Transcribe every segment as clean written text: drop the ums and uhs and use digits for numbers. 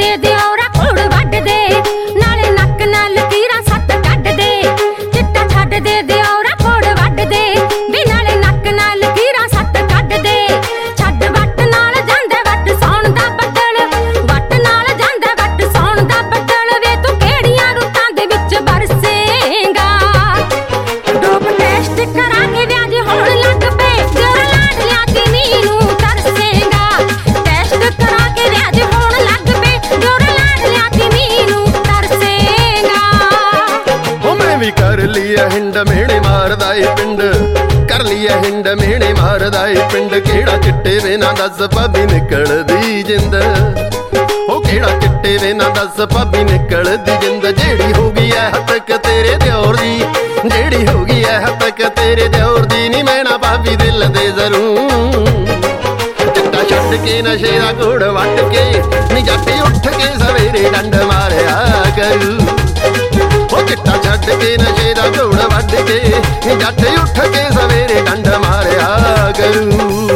ਦੇ ਦਿਓਰਾ ਘੋੜ ਵੱਢ ਦੇ, ਨਾਲੇ ਨੱਕ ਨਾਲ ਲਕੀਰਾਂ ਸੱਤ ਕੱਢ ਦੇ। ਚਿੱਟਾ ਛੱਡ ਦੇ ਦਿਓਰਾ ਘੋੜ ਵੱਢ ਦੇ, ਵੀ ਨਾਲੇ ਨੱਕ ਨਾਲ ਲਕੀਰਾਂ ਸੱਤ ਕੱਢ ਦੇ। ਛੱਡ ਵੱਟ ਨਾਲ ਜਾਂਦਾ ਵੱਟ ਸੌਣ ਦਾ ਬੱਦਲ, ਵੱਟ ਨਾਲ ਜਾਂਦਾ ਵੱਟ ਸੌਣ ਦਾ ਬੱਦਲ। ਵੇ ਤੂੰ ਕਿਹੜੀਆਂ ਰੁੱਤਾਂ ਦੇ ਵਿੱਚ ਬਰਸੇਂਗਾ, ਡੋਪ ਟੈਸਟ ਕਰਾ ਕੇ ਵਿਆਜ ਹੋਣ ਲੱਗ ਪਏ। ਦਿਓਰਾ ਲਾਡ ਲਿਆ ਤੀਵੀਂ ਨੂੰ ਤਰਸੇਂਗਾ, ਟੈਸਟ ਕਰਾ ਕੇ ਵਿਆਜ ਹੋਣ ਲੱਗ ਪਏ। ਦਿਓਰਾ ਲਾਡ ਲਿਆ ਤੀਵੀਂ ਨੂੰ ਤਰਸੇਂਗਾ। ਉਹ ਮੈਂ ਵੀ ਕਰ ਲਿਆ ਹਿੰਡ ਮੇਣੇ ਮਾਰਦਾ ਏ ਪਿੰਡ, ਕਰ ਲਿਆ ਹਿੰਡ ਮੇਣੇ ਮਾਰਦਾ ਏ ਪਿੰਡ। ਕਿਹੜਾ ਚਿੱਟੇ ਵੇ ਨਾ ਦੱਸ ਭਾਬੀ ਨਿਕਲਦੀ ਜਿੰਦ, ਉਹ ਕਿਹੜਾ ਚਿੱਟੇ ਵੇ ਨਾ ਦੱਸ ਭਾਬੀ ਨਿਕਲਦੀ ਜਿੰਦ। ਜਿਹੜੀ ਹੋ ਗਈ ਐ ਹੱਤਕ ਤੇਰੇ ਦਿਓਰ ਦੀ, ਜਿਹੜੀ ਹੋ ਗਈ ਐ ਹੱਤਕ ਤੇਰੇ ਦਿਓਰ ਦੀ। ਨੀ ਮੈਂ ਨਾ ਭਾਬੀ ਦਿਲ ਦੇ ਜ਼ਰੂਰ, ਚਿੱਟਾ ਛੱਡ ਕੇ ਨਸ਼ੇ ਦਾ ਘੋੜ ਵੱਟ ਕੇ, ਨੀ ਜੱਟ ਉੱਠ ਕੇ ਸਵੇਰੇ ਡੰਡ ਮਾਰਿਆ ਕਰੂ। ਉਹ ਚਿੱਟਾ ਛੱਡ ਕੇ ਨਸ਼ੇ ਦਾ ਘੋੜ ਵੱਢ ਕੇ, ਨੀ ਜੱਟ ਉੱਠ ਕੇ ਸਵੇਰੇ ਡੰਡ ਮਾਰਿਆ ਕਰੂ।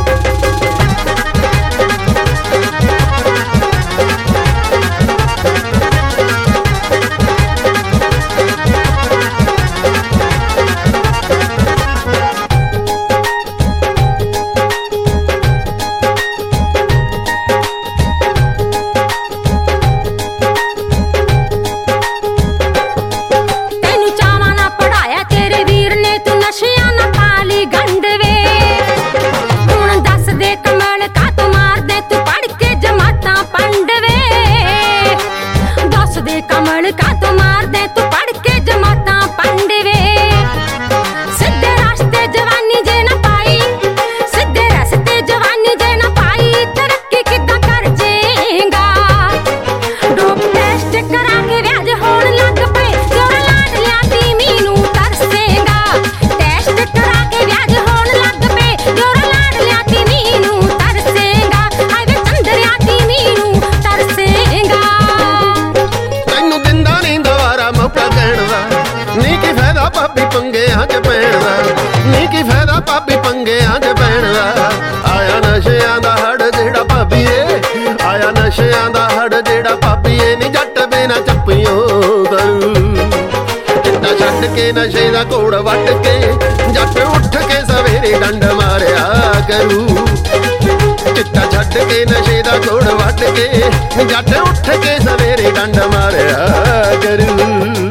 ਨਸ਼ਿਆਂ ਨਾ ਪਾਲੀ ਗੰਢ ਵੇ, ਹੁਣ ਦੱਸ ਦੇ ਕਮਲ ਕਾਹਤੋਂ ਮਾਰਦੇ ਤੂੰ ਪੜ੍ਹ ਕੇ ਜਮਾਤਾਂ ਪੰਡ ਵੇ। ਦੱਸ ਦੇ ਕਮਲ ਕਾਹਤੋਂ ਮਾਰਦੇ ਤੂੰ ਪੜ੍ਹ ਕੇ ਜਮਾਤਾਂ ਪੰਡ ਵੇ। ਸਿੱਧੇ ਰਸਤੇ ਜਵਾਨੀ ਜੇ ਨਾ ਪਾਈ, ਸਿੱਧੇ ਰਸਤੇ ਜਵਾਨੀ ਜੇ ਨਾ ਪਾਈ, ਤਰੱਕੀ ਕਿੱਦਾਂ ਕਰ ਜੇਂਗਾ। ਡੋਪ ਟੈਸਟ ਕਰਾ ਕੇ ਵਿਆਜ ਹੋਣ ਲੱਗ ਪਏ। ਦਿਓਰਾ ਲਾਡ ਲਿਆ ਤੀਵੀਂ ਨੂੰ ਤਰਸੇਂਗਾ, ਟੈਸਟ ਕਰਾ ਕੇ ਵਿਆਜ ਹੋਣ ਲੱਗ ਪਏ। ਦਿਓਰਾ ਲਾਡ ਲਿਆ ਤੀਵੀਂ ਨੂੰ ਤਰਸੇਂਗਾ, ਹਾਏ ਵੇ ਚੰਦਰਿਆ ਤੀਵੀਂ ਨੂੰ ਤਰਸੇਂਗਾ। ਤੈਨੂੰ ਦਿੰਦਾ ਨਹੀਂ ਦੁਬਾਰਾ ਮੌਕਾ ਕਹਿਣ ਦਾ, ਨੀ ਕੀ ਫਾਇਦਾ ਭਾਬੀ ਪੰਗਿਆਂ 'ਚ ਪੈਣ ਦਾ, ਨੀ ਕੀ ਫਾਇਦਾ ਭਾਬੀ ਪੰਗਿਆਂ 'ਚ ਪੈਣ ਦਾ। ਆਇਆ ਨਸ਼ਿਆਂ ਦਾ ਹੜ ਜਿਹੜਾ ਭਾਬੀ ਏ, ਆਇਆ ਨਸ਼ਿਆਂ ਦਾ ਹੜ ਜਿਹੜਾ ਭਾਬੀ ਏ। ਨੀ ਜੱਟ ਬਿਨਾ ਚੱਪਿਓ ਕਰੂ, ਚਿੱਟਾ ਛੱਡ ਕੇ ਨਸ਼ੇ ਦਾ ਘੋੜ ਵੱਢ ਕੇ, ਜੱਟ ਉੱਠ ਕੇ ਸਵੇਰੇ ਡੰਡ ਮਾਰਿਆ ਕਰੂ। ਚਿੱਟਾ ਛੱਡ ਕੇ ਨਸ਼ੇ ਦਾ ਘੋੜ ਵੱਢ ਕੇ, ਜੱਟ ਉੱਠ ਕੇ ਸਵੇਰੇ ਡੰਡ ਮਾਰਿਆ ਕਰੂ।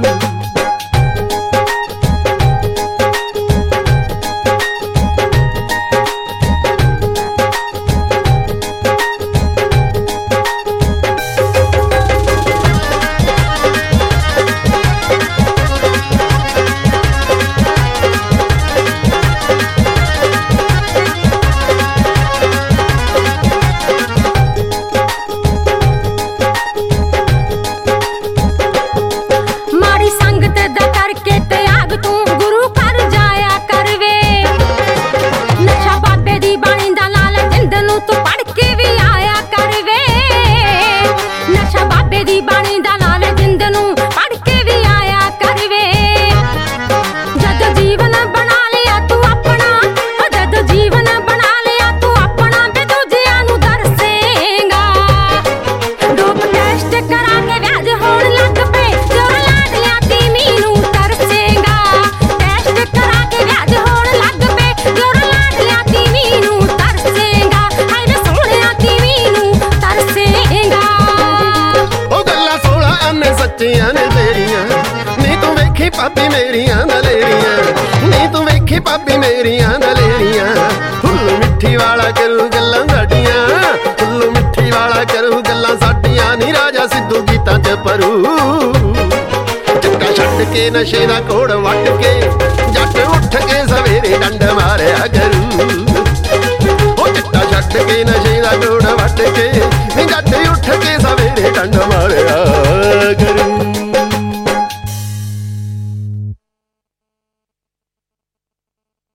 ਮਾੜੀ ਸੰਗਤ ਦਾ ਕਰਕੇ ਤਿਆਗ ਤੂੰ ਗੁਰੂ ਘਰ ਜਾਇਆ ਕਰ ਵੇ। ਨਸ਼ਾ ਬਾਬੇ ਦੀ ਬਾਣੀ ਦਾ ਲਾਲ ਜਿੰਦ ਨੂੰ ਤੂੰ ਪੜ੍ਹ ਕੇ ਵੀ ਆਇਆ ਕਰ ਵੇ। ਨਸ਼ਾ ਬਾਬੇ ਦੀ ਬਾਣੀ ਦਾ ਲਾਲ ਜਿੰਦ ਨੂੰ ਪੜ੍ਹ ਕੇ ਵੀ ਆਇਆ ਕਰ ਵੇ। ਜਦ ਜੀਵਨ ਬਣਾ ਲਿਆ ਤੂੰ ਆਪਣਾ, ਉਹ ਜਦ ਜੀਵਨ ਬਣਾ ਲਿਆ ਤੂੰ ਆਪਣਾ, ਵੇ ਦੂਜਿਆਂ ਨੂੰ ਦਰਸੇਂਗਾ। ਡੋਪ ਟੈਸਟ ਕਰਾ ਕੇ ਵਿਆਜ ਹੋਣ ਲੱਗ ਪਏ। ਦਿਓਰਾ ਲਾਡ ਲਿਆ ਤੀਵੀਂ ਨੂੰ ਤਰਸੇਂਗਾ, ਟੈਸਟ ਕਰਾ ਕੇ ਵਿਆਜ ਹੋਣ ਲੱਗ ਪਏ। ਦਿਓਰਾ ਲਾਡ ਲਿਆ ਤੀਵੀਂ ਨੂੰ ਤਰਸੇਂਗਾ, ਹਾਏ ਵੇ ਸੋਹਣਿਆ ਤੀਵੀਂ ਨੂੰ ਤਰਸੇਂਗਾ। ਉਹ ਗੱਲਾਂ 16 ਆਨੇ ਸੱਚੀਆਂ ਨੇ ਤੇਰੀਆਂ, ਨੀ ਤੂੰ ਵੇਖੀ ਭਾਬੀ ਮੇਰੀਆਂ ਦਲੇਰੀਆਂ, ਨੀ ਤੂੰ ਵੇਖੀ ਭਾਬੀ ਮੇਰੀਆਂ ਦਲੇਰੀਆਂ। ਫੁੱਲ ਮਿੱਠੀ ਵਾਲਾ ਕਰੂ ਗੱਲਾਂ ਸਾਡੀਆਂ, ਫੁੱਲ ਮਿੱਠੀ ਵਾਲਾ ਕਰੂ ਗੱਲਾਂ ਸਾਡੀਆਂ। ਨੀ ਰਾਜਾ ਸਿੱਧੂ ਗੀਤਾਂ 'ਚ ਪਰੂ, ਚਿੱਟਾ ਛੱਡ ਕੇ ਨਸ਼ੇ ਦਾ ਘੋੜ ਵੱਢ ਕੇ, ਜੱਟ ਉੱਠ ਕੇ ਸਵੇਰੇ ਡੰਡ ਮਾਰਿਆ ਕਰੂ। ਉਹ ਚਿੱਟਾ ਛੱਡ ਕੇ ਨਸ਼ੇ ਦਾ ਘੋੜ ਵੱਢ ਕੇ, ਨੀ ਜੱਟ ਉੱਠ ਕੇ ਸਵੇਰੇ ਡੰਡ